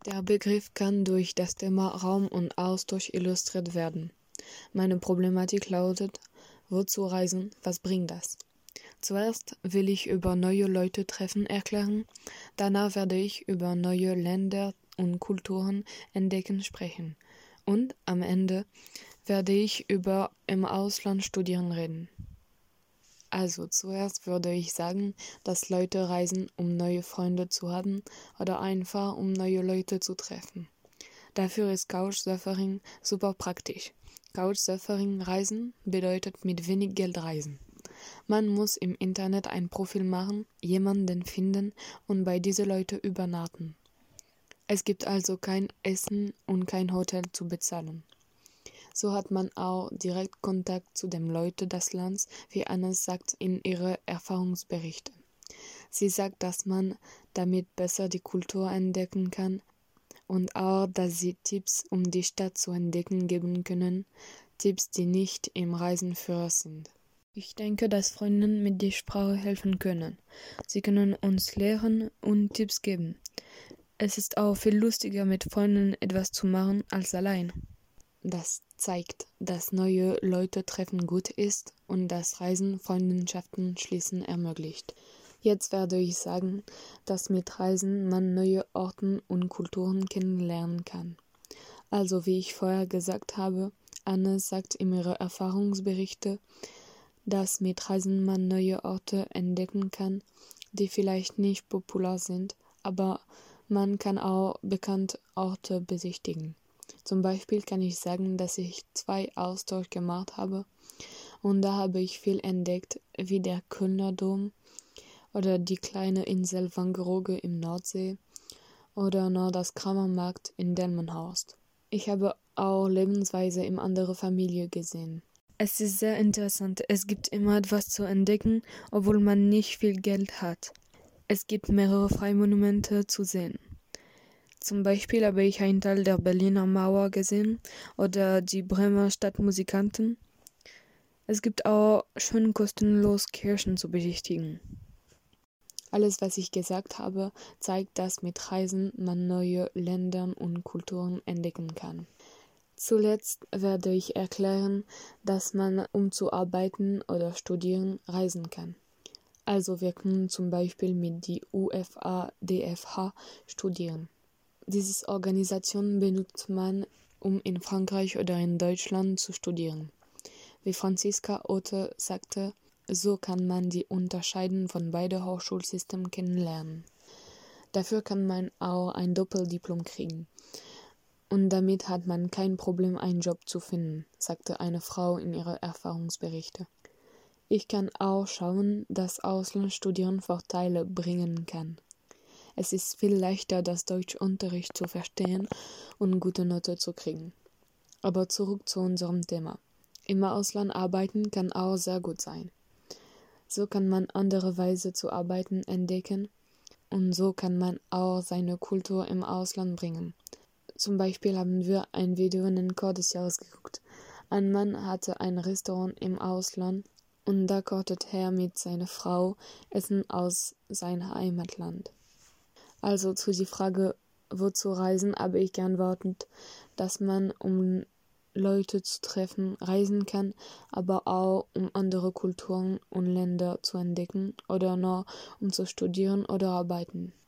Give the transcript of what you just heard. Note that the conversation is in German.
Der Begriff kann durch das Thema Raum und Austausch illustriert werden. Meine Problematik lautet: Wozu reisen? Was bringt das? Zuerst will ich über neue Leute treffen erklären, danach werde ich über neue Länder und Kulturen entdecken sprechen und am Ende werde ich über im Ausland studieren reden. Also zuerst würde ich sagen, dass Leute reisen, um neue Freunde zu haben oder einfach um neue Leute zu treffen. Dafür ist Couchsurfing super praktisch. Couchsurfing reisen bedeutet mit wenig Geld reisen. Man muss im Internet ein Profil machen, jemanden finden und bei diesen Leuten übernachten. Es gibt also kein Essen und kein Hotel zu bezahlen. So hat man auch direkt Kontakt zu den Leuten des Landes, wie Anne sagt in ihren Erfahrungsberichten. Sie sagt, dass man damit besser die Kultur entdecken kann und auch, dass sie Tipps, um die Stadt zu entdecken, geben können, Tipps, die nicht im Reisenführer sind. Ich denke, dass Freundinnen mit der Sprache helfen können. Sie können uns lehren und Tipps geben. Es ist auch viel lustiger, mit Freunden etwas zu machen, als allein. Das zeigt, dass neue Leute treffen gut ist und dass Reisen Freundschaften schließen ermöglicht. Jetzt werde ich sagen, dass mit Reisen man neue Orte und Kulturen kennenlernen kann. Also wie ich vorher gesagt habe, Anne sagt in ihren Erfahrungsberichten, dass mit Reisen man neue Orte entdecken kann, die vielleicht nicht populär sind, aber man kann auch bekannte Orte besichtigen. Zum Beispiel kann ich sagen, dass ich 2 Austausch gemacht habe und da habe ich viel entdeckt, wie der Kölner Dom oder die kleine Insel Wangerooge im Nordsee oder noch das Kramermarkt in Delmenhorst. Ich habe auch Lebensweise in anderer Familie gesehen. Es ist sehr interessant, es gibt immer etwas zu entdecken, obwohl man nicht viel Geld hat. Es gibt mehrere Freimonumente zu sehen. Zum Beispiel habe ich einen Teil der Berliner Mauer gesehen oder die Bremer Stadtmusikanten. Es gibt auch schön kostenlos Kirchen zu besichtigen. Alles, was ich gesagt habe, zeigt, dass mit Reisen man neue Länder und Kulturen entdecken kann. Zuletzt werde ich erklären, dass man, um zu arbeiten oder studieren, reisen kann. Also wir können zum Beispiel mit die UFA-DFH studieren. Diese Organisation benutzt man, um in Frankreich oder in Deutschland zu studieren. Wie Franziska Otte sagte, so kann man die Unterscheidung von beiden Hochschulsystemen kennenlernen. Dafür kann man auch ein Doppeldiplom kriegen. Und damit hat man kein Problem, einen Job zu finden, sagte eine Frau in ihren Erfahrungsberichten. Ich kann auch schauen, dass Auslandsstudieren Vorteile bringen kann. Es ist viel leichter, das Deutschunterricht zu verstehen und gute Noten zu kriegen. Aber zurück zu unserem Thema. Im Ausland arbeiten kann auch sehr gut sein. So kann man andere Weise zu arbeiten entdecken und so kann man auch seine Kultur im Ausland bringen. Zum Beispiel haben wir ein Video in den Chor des Jahres geguckt. Ein Mann hatte ein Restaurant im Ausland und da kochte er mit seiner Frau Essen aus seinem Heimatland. Also zu die Frage, wozu reisen, habe ich geantwortet, dass man, um Leute zu treffen, reisen kann, aber auch um andere Kulturen und Länder zu entdecken oder nur um zu studieren oder arbeiten.